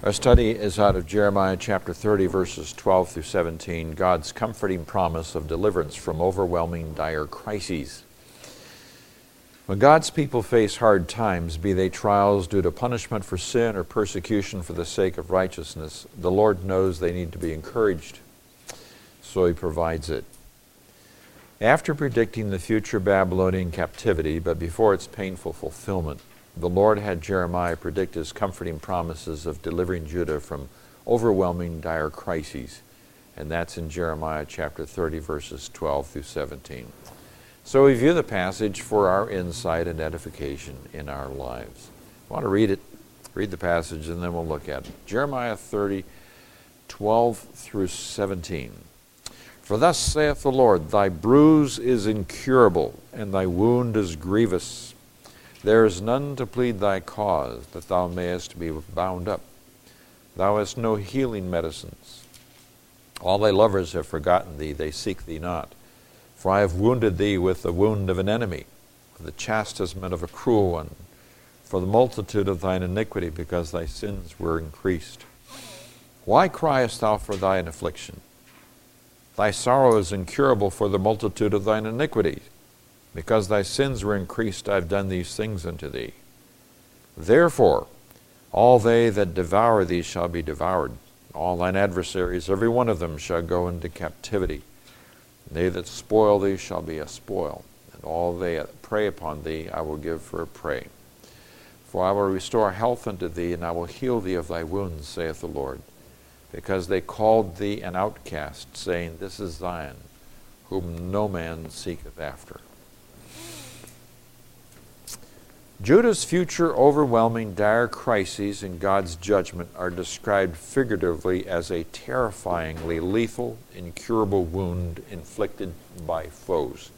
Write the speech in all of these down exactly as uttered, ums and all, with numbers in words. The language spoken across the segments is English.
Our study is out of Jeremiah chapter thirty, verses twelve through seventeen, God's comforting promise of deliverance from overwhelming dire crises. When God's people face hard times, be they trials due to punishment for sin or persecution for the sake of righteousness, the Lord knows they need to be encouraged, so He provides it. After predicting the future Babylonian captivity, but before its painful fulfillment, the Lord had Jeremiah predict His comforting promises of delivering Judah from overwhelming dire crises. And that's in Jeremiah chapter thirty, verses twelve through seventeen. So we view the passage for our insight and edification in our lives. I want to read it, read the passage, and then we'll look at it. Jeremiah thirty, twelve through seventeen. For thus saith the Lord, thy bruise is incurable, and thy wound is grievous. There is none to plead thy cause, that thou mayest be bound up. Thou hast no healing medicines. All thy lovers have forgotten thee, they seek thee not. For I have wounded thee with the wound of an enemy, with the chastisement of a cruel one, for the multitude of thine iniquity, because thy sins were increased. Why criest thou for thine affliction? Thy sorrow is incurable for the multitude of thine iniquities. Because thy sins were increased, I have done these things unto thee. Therefore, all they that devour thee shall be devoured. All thine adversaries, every one of them, shall go into captivity. They that spoil thee shall be a spoil, and all they that prey upon thee I will give for a prey. For I will restore health unto thee, and I will heal thee of thy wounds, saith the Lord. Because they called thee an outcast, saying, This is Zion, whom no man seeketh after. Judah's future overwhelming dire crises in God's judgment are described figuratively as a terrifyingly lethal, incurable wound inflicted by foes.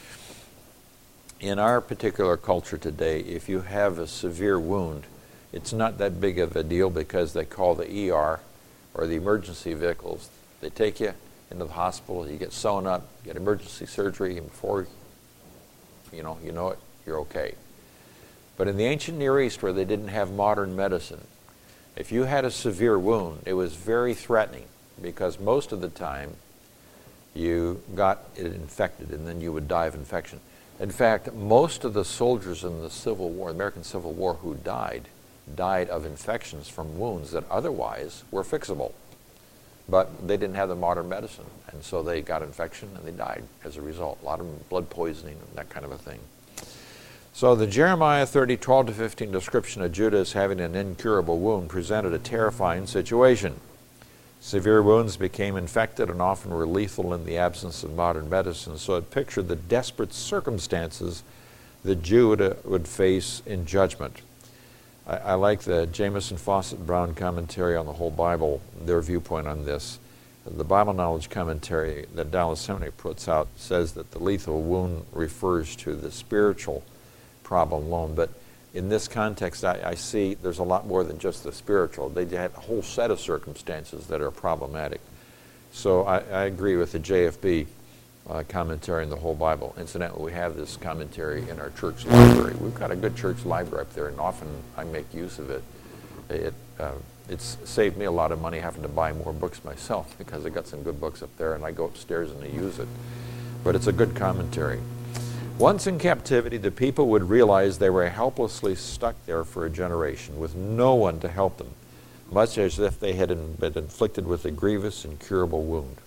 In our particular culture today, if you have a severe wound, it's not that big of a deal because they call the E R or the emergency vehicles. They take you into the hospital, you get sewn up, get emergency surgery, and before you know, you know it, you're okay. But in the ancient Near East, where they didn't have modern medicine, if you had a severe wound, it was very threatening because most of the time you got it infected and then you would die of infection. In fact, most of the soldiers in the Civil War, the American Civil War, who died, died of infections from wounds that otherwise were fixable. But they didn't have the modern medicine, and so they got infection and they died as a result. A lot of them blood poisoning and that kind of a thing. So the Jeremiah thirty, twelve to fifteen description of Judah as having an incurable wound presented a terrifying situation. Severe wounds became infected and often were lethal in the absence of modern medicine, so it pictured the desperate circumstances that Judah would face in judgment. I, I like the Jamieson Fawcett Brown commentary on the whole Bible, their viewpoint on this. The Bible Knowledge commentary that Dallas Seminary puts out says that the lethal wound refers to the spiritual problem alone, but in this context I, I see there's a lot more than just the spiritual. They had a whole set of circumstances that are problematic. So I, I agree with the J F B uh, commentary in the whole Bible. Incidentally, we have this commentary in our church library. We've got a good church library up there, and often I make use of it. It uh, it's saved me a lot of money having to buy more books myself because I got some good books up there, and I go upstairs and I use it. But it's a good commentary. Once in captivity, the people would realize they were helplessly stuck there for a generation with no one to help them, much as if they had been inflicted with a grievous, incurable wound.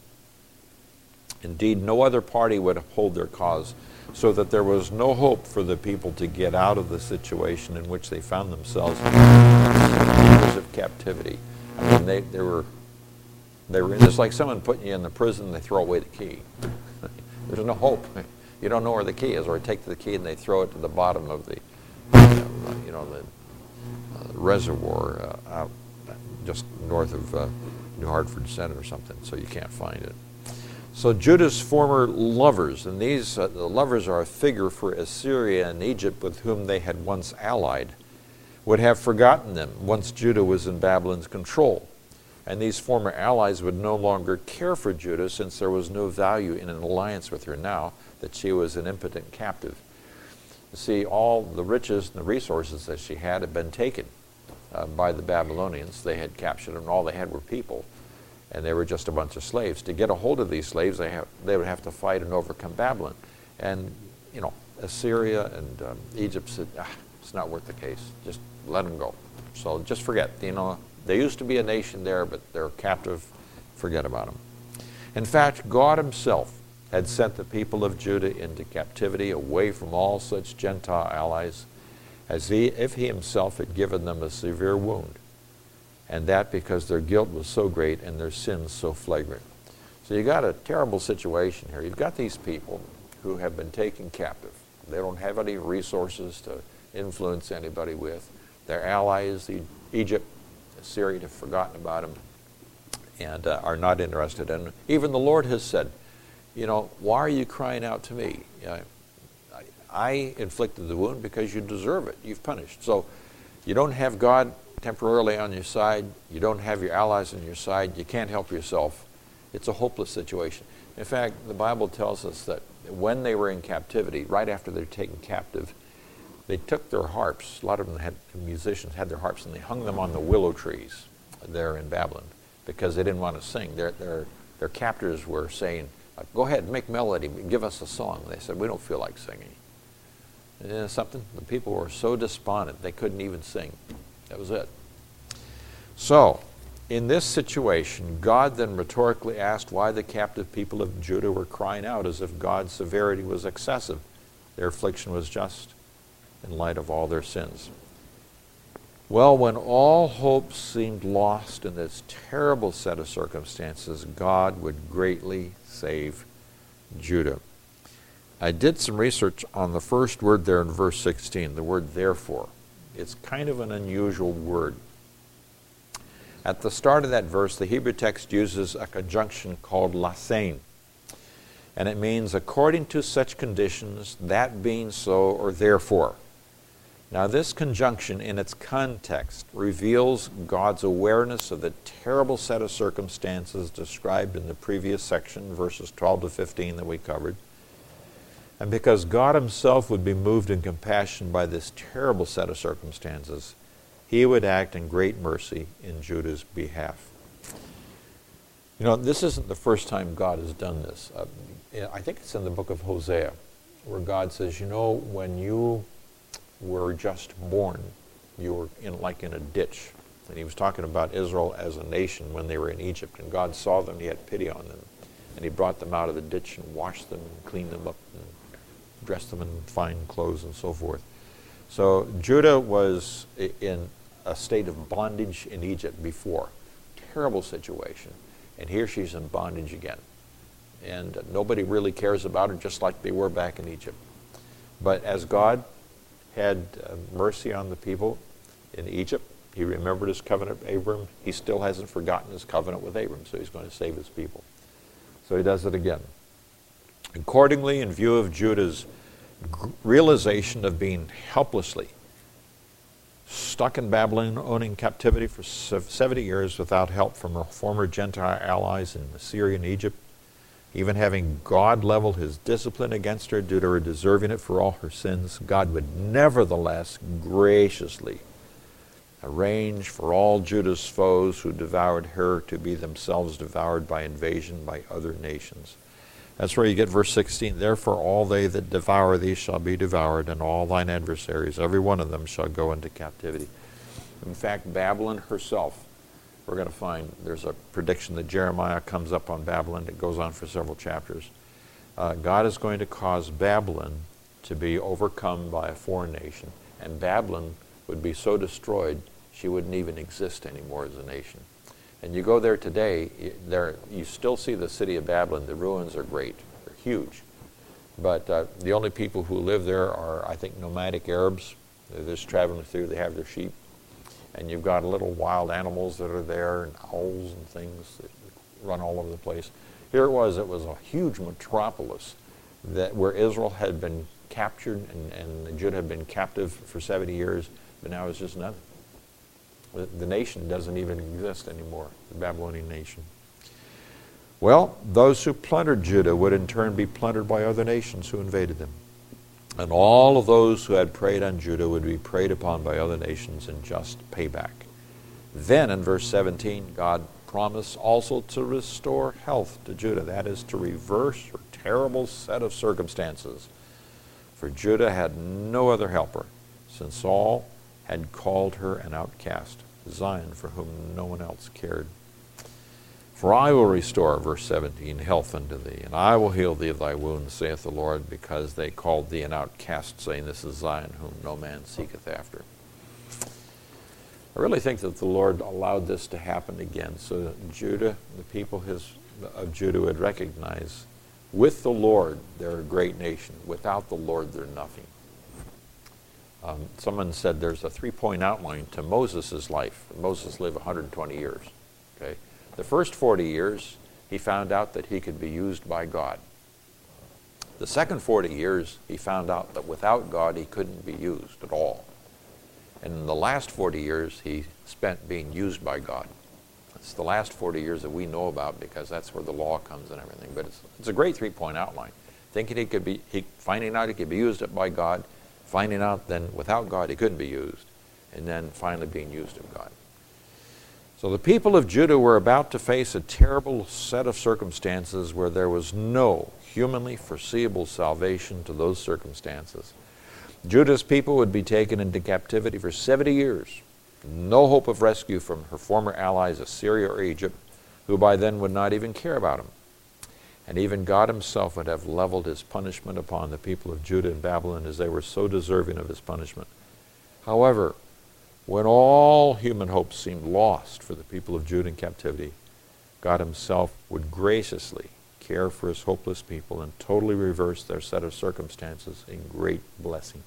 Indeed, no other party would uphold their cause, so that there was no hope for the people to get out of the situation in which they found themselves in years of captivity. I mean, they, they were, they were, it's like someone putting you in the prison and they throw away the key. There's no hope. You don't know where the key is, or take the key and they throw it to the bottom of the, uh, you know, the uh, reservoir uh, out just north of uh, New Hartford Center or something, so you can't find it. So Judah's former lovers, and these uh, the lovers are a figure for Assyria and Egypt with whom they had once allied, would have forgotten them once Judah was in Babylon's control. And these former allies would no longer care for Judah since there was no value in an alliance with her now that she was an impotent captive. You see, all the riches and the resources that she had had been taken. uh, by the Babylonians. They had captured them, and all they had were people, and they were just a bunch of slaves. To get a hold of these slaves, they, have, they would have to fight and overcome Babylon. And, you know, Assyria and um, Egypt said, ah, it's not worth the case. Just let them go. So just forget, you know, there used to be a nation there, but they're captive. Forget about them. In fact, God himself had sent the people of Judah into captivity away from all such Gentile allies, as he, if he himself had given them a severe wound, and that because their guilt was so great and their sins so flagrant. So you got a terrible situation here. You've got these people who have been taken captive. They don't have any resources to influence anybody with. Their allies, e Egypt, Syria, have forgotten about them and uh, are not interested. And even the Lord has said, you know, why are you crying out to me? Uh, I, I inflicted the wound because you deserve it. You've punished. So you don't have God temporarily on your side. You don't have your allies on your side. You can't help yourself. It's a hopeless situation. In fact, the Bible tells us that when they were in captivity, right after they're taken captive, they took their harps. A lot of them had, musicians had their harps, and they hung them on the willow trees there in Babylon because they didn't want to sing. Their, their, their captors were saying, go ahead, make melody, give us a song. They said, we don't feel like singing. And you know something? The people were so despondent, they couldn't even sing. That was it. So, in this situation, God then rhetorically asked why the captive people of Judah were crying out as if God's severity was excessive. Their affliction was just in light of all their sins. Well, when all hope seemed lost in this terrible set of circumstances, God would greatly save Judah. I did some research on the first word there in verse sixteen, the word therefore. It's kind of an unusual word. At the start of that verse, the Hebrew text uses a conjunction called lasein, and it means according to such conditions, that being so, or therefore. Now this conjunction in its context reveals God's awareness of the terrible set of circumstances described in the previous section, verses twelve to fifteen that we covered. And because God himself would be moved in compassion by this terrible set of circumstances, he would act in great mercy in Judah's behalf. You know, this isn't the first time God has done this. Uh, I think it's in the book of Hosea, where God says, you know, when you were just born, you were in, like in a ditch. And he was talking about Israel as a nation when they were in Egypt. And God saw them, he had pity on them. And he brought them out of the ditch and washed them and cleaned them up and dressed them in fine clothes and so forth. So Judah was in a state of bondage in Egypt before. Terrible situation. And here she's in bondage again. And nobody really cares about her, just like they were back in Egypt. But as God had uh, mercy on the people in Egypt, he remembered his covenant with Abram. He still hasn't forgotten his covenant with Abram, so he's going to save his people. So he does it again. Accordingly, in view of Judah's realization of being helplessly stuck in Babylonian captivity for seventy years without help from her former Gentile allies in Assyria and Egypt, even having God level his discipline against her due to her deserving it for all her sins, God would nevertheless graciously arrange for all Judah's foes who devoured her to be themselves devoured by invasion by other nations. That's where you get verse sixteen. Therefore all they that devour thee shall be devoured, and all thine adversaries, every one of them, shall go into captivity. In fact, Babylon herself, we're going to find there's a prediction that Jeremiah comes up on Babylon. It goes on for several chapters. Uh, God is going to cause Babylon to be overcome by a foreign nation, and Babylon would be so destroyed she wouldn't even exist anymore as a nation. And you go there today, there you still see the city of Babylon. The ruins are great. They're huge. But uh, the only people who live there are, I think, nomadic Arabs. They're just traveling through. They have their sheep. And you've got little wild animals that are there, and owls and things that run all over the place. Here it was. It was a huge metropolis that where Israel had been captured and, and Judah had been captive for seventy years, but now it's just nothing. The, the nation doesn't even exist anymore, the Babylonian nation. Well, those who plundered Judah would in turn be plundered by other nations who invaded them. And all of those who had preyed on Judah would be preyed upon by other nations in just payback. Then in verse seventeen, God promised also to restore health to Judah. That is, to reverse her terrible set of circumstances. For Judah had no other helper, since Saul had called her an outcast, Zion, for whom no one else cared. For I will restore, verse seventeen, health unto thee, and I will heal thee of thy wounds, saith the Lord, because they called thee an outcast, saying, This is Zion, whom no man seeketh after. I really think that the Lord allowed this to happen again, so that Judah, the people his, of Judah would recognize, with the Lord, they're a great nation. Without the Lord, they're nothing. Um, someone said there's a three-point outline to Moses' life. Moses lived one hundred twenty years. Okay? The first forty years, he found out that he could be used by God. The second forty years, he found out that without God, he couldn't be used at all. And in the last forty years, he spent being used by God. It's the last forty years that we know about because that's where the law comes and everything. But it's, it's a great three-point outline. Thinking he could be, he, finding out he could be used by God, finding out then without God he couldn't be used, and then finally being used of God. So the people of Judah were about to face a terrible set of circumstances where there was no humanly foreseeable salvation to those circumstances. Judah's people would be taken into captivity for seventy years. No hope of rescue from her former allies, Assyria or Egypt, who by then would not even care about them. And even God himself would have leveled his punishment upon the people of Judah and Babylon, as they were so deserving of his punishment. However, when all human hopes seemed lost for the people of Judah in captivity, God himself would graciously care for his hopeless people and totally reverse their set of circumstances in great blessing.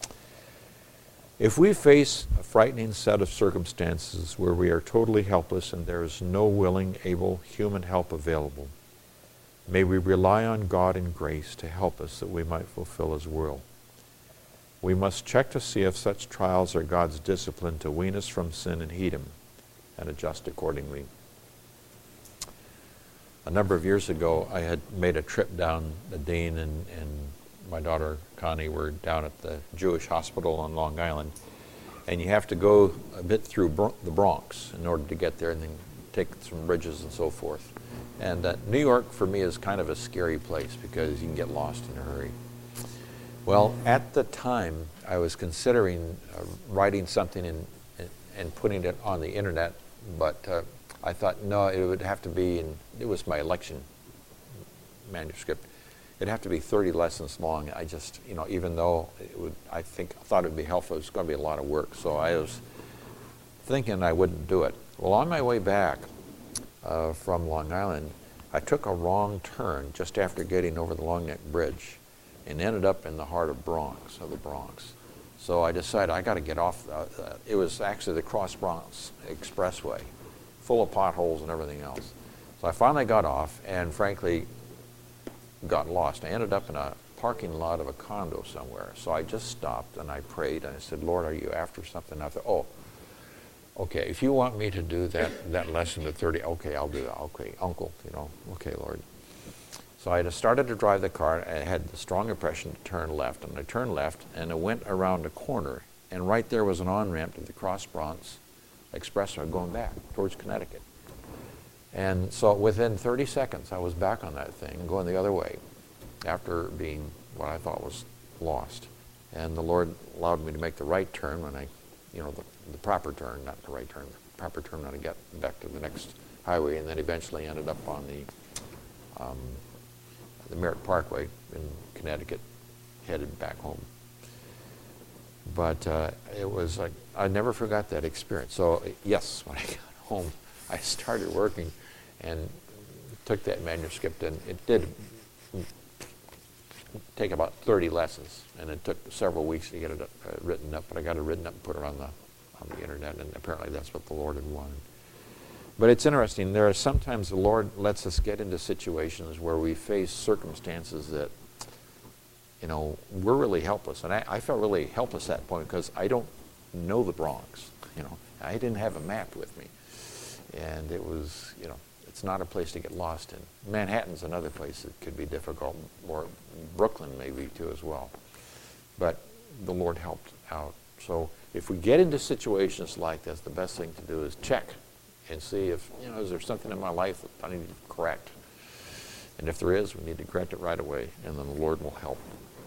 If we face a frightening set of circumstances where we are totally helpless and there is no willing, able human help available, may we rely on God in grace to help us that we might fulfill his will. We must check to see if such trials are God's discipline to wean us from sin and heed him and adjust accordingly. A number of years ago, I had made a trip down the Dean, and, and my daughter Connie were down at the Jewish hospital on Long Island. And you have to go a bit through Bro- the Bronx in order to get there, and then take some bridges and so forth. And uh, New York, for me, is kind of a scary place because you can get lost in a hurry. Well, at the time, I was considering uh, writing something and, and putting it on the internet, but uh, I thought, no, it would have to be, in, it was my election manuscript. It'd have to be thirty lessons long. I just, you know, even though it would, I think, I thought it would be helpful, it was going to be a lot of work. So I was thinking I wouldn't do it. Well, on my way back uh, from Long Island, I took a wrong turn just after getting over the Long Neck Bridge and ended up in the heart of Bronx, of the Bronx. So I decided I got to get off. Uh, uh, it was actually the Cross Bronx Expressway, full of potholes and everything else. So I finally got off and, frankly, got lost. I ended up in a parking lot of a condo somewhere. So I just stopped and I prayed and I said, Lord, are you after something? I thought, oh, okay, if you want me to do that, that lesson to thirty, okay, I'll do that. Okay, uncle, you know, okay, Lord. So I just started to drive the car. I had the strong impression to turn left, and I turned left, and I went around a corner, and right there was an on-ramp to the Cross Bronx Expressway going back towards Connecticut. And so within thirty seconds, I was back on that thing, going the other way, after being what I thought was lost. And the Lord allowed me to make the right turn when I, you know, the, the proper turn, not the right turn, the proper turn when I got back to the next highway, and then eventually ended up on the um, the Merritt Parkway in Connecticut, headed back home. But uh, it was like, I never forgot that experience. So yes, when I got home, I started working and took that manuscript, and it did take about thirty lessons, and it took several weeks to get it uh, written up, but I got it written up and put it on the on the internet, and apparently that's what the Lord had wanted. But it's interesting, there are sometimes the Lord lets us get into situations where we face circumstances that, you know, we're really helpless. And I, I felt really helpless at that point because I don't know the Bronx, you know. I didn't have a map with me. And it was, you know, it's not a place to get lost in. Manhattan's another place that could be difficult, or Brooklyn maybe too as well. but the Lord helped out. So if we get into situations like this, the best thing to do is check and see if, you know, is there something in my life that I need to correct? And if there is, we need to correct it right away, and then the Lord will help.